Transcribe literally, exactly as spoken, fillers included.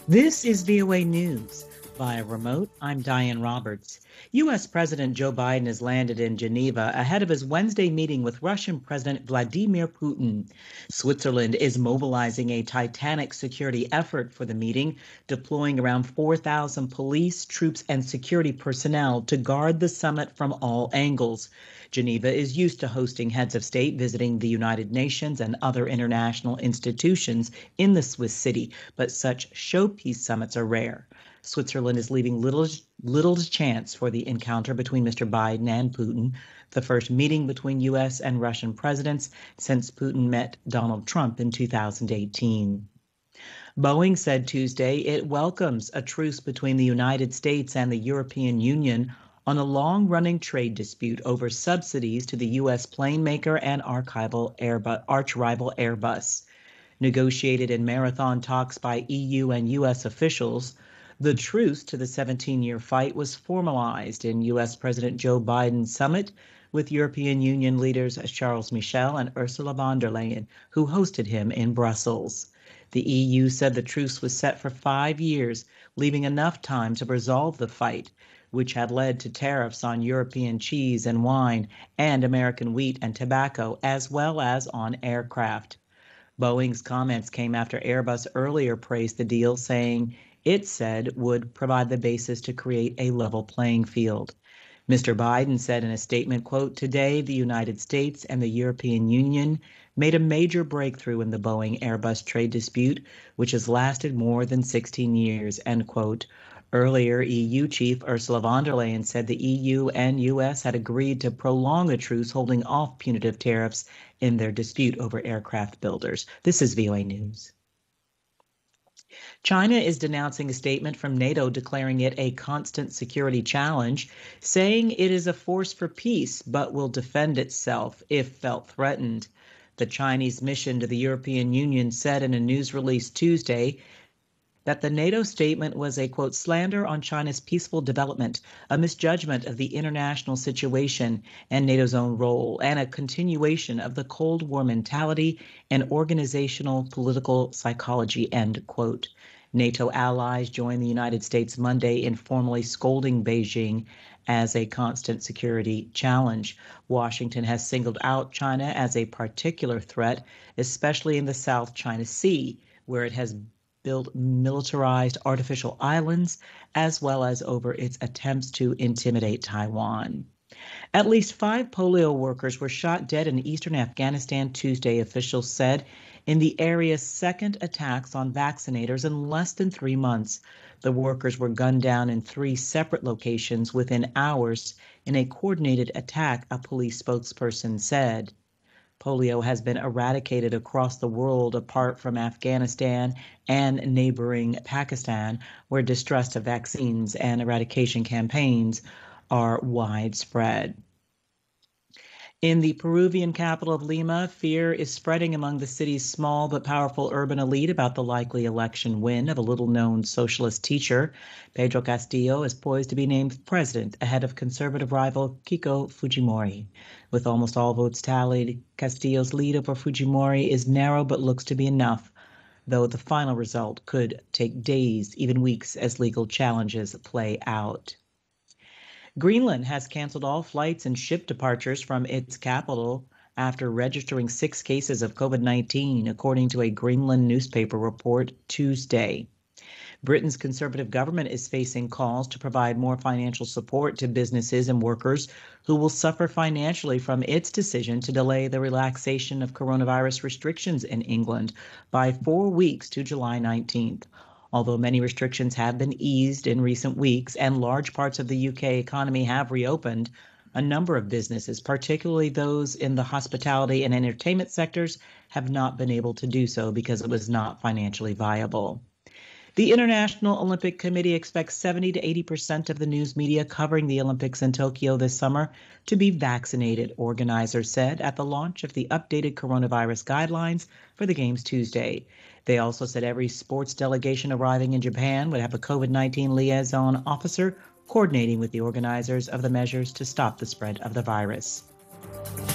This is V O A News. Via remote, I'm Diane Roberts. U S. President Joe Biden has landed in Geneva ahead of his Wednesday meeting with Russian President Vladimir Putin. Switzerland is mobilizing a titanic security effort for the meeting, deploying around four thousand police, troops, and security personnel to guard the summit from all angles. Geneva is used to hosting heads of state visiting the United Nations and other international institutions in the Swiss city, but such showpiece summits are rare. Switzerland is leaving little, little chance for the encounter between Mister Biden and Putin, the first meeting between U S and Russian presidents since Putin met Donald Trump in two thousand eighteen. Boeing said Tuesday it welcomes a truce between the United States and the European Union on a long-running trade dispute over subsidies to the U S plane maker and archival Airbus, arch-rival Airbus. Negotiated in marathon talks by E U and U S officials, the truce to the seventeen-year fight was formalized in U S. President Joe Biden's summit with European Union leaders Charles Michel and Ursula von der Leyen, who hosted him in Brussels. The E U said the truce was set for five years, leaving enough time to resolve the fight, which had led to tariffs on European cheese and wine and American wheat and tobacco, as well as on aircraft. Boeing's comments came after Airbus earlier praised the deal, saying it said would provide the basis to create a level playing field. Mister Biden said in a statement, quote, "Today, the United States and the European Union made a major breakthrough in the Boeing-Airbus trade dispute, which has lasted more than sixteen years, end quote. Earlier, E U Chief Ursula von der Leyen said the E U and U S had agreed to prolong a truce holding off punitive tariffs in their dispute over aircraft builders. This is V O A News. China is denouncing a statement from NATO declaring it a constant security challenge, saying it is a force for peace but will defend itself if felt threatened. The Chinese mission to the European Union said in a news release Tuesday that the NATO statement was a, quote, slander on China's peaceful development, a misjudgment of the international situation and NATO's own role, and a continuation of the Cold War mentality and organizational political psychology, end quote. NATO allies joined the United States Monday in formally scolding Beijing as a constant security challenge. Washington has singled out China as a particular threat, especially in the South China Sea, where it has built militarized artificial islands, as well as over its attempts to intimidate Taiwan. At least five polio workers were shot dead in eastern Afghanistan Tuesday, officials said, in the area's second attacks on vaccinators in less than three months. The workers were gunned down in three separate locations within hours in a coordinated attack, a police spokesperson said. Polio has been eradicated across the world apart from Afghanistan and neighboring Pakistan, where distrust of vaccines and eradication campaigns are widespread. In the Peruvian capital of Lima, fear is spreading among the city's small but powerful urban elite about the likely election win of a little-known socialist teacher. Pedro Castillo is poised to be named president ahead of conservative rival Keiko Fujimori. With almost all votes tallied, Castillo's lead over Fujimori is narrow but looks to be enough, though the final result could take days, even weeks, as legal challenges play out. Greenland has canceled all flights and ship departures from its capital after registering six cases of COVID nineteen, according to a Greenland newspaper report Tuesday. Britain's Conservative government is facing calls to provide more financial support to businesses and workers who will suffer financially from its decision to delay the relaxation of coronavirus restrictions in England by four weeks to July nineteenth. Although many restrictions have been eased in recent weeks and large parts of the U K economy have reopened, a number of businesses, particularly those in the hospitality and entertainment sectors, have not been able to do so because it was not financially viable. The International Olympic Committee expects seventy to eighty percent of the news media covering the Olympics in Tokyo this summer to be vaccinated, organizers said at the launch of the updated coronavirus guidelines for the Games Tuesday. They also said every sports delegation arriving in Japan would have a COVID nineteen liaison officer coordinating with the organizers of the measures to stop the spread of the virus.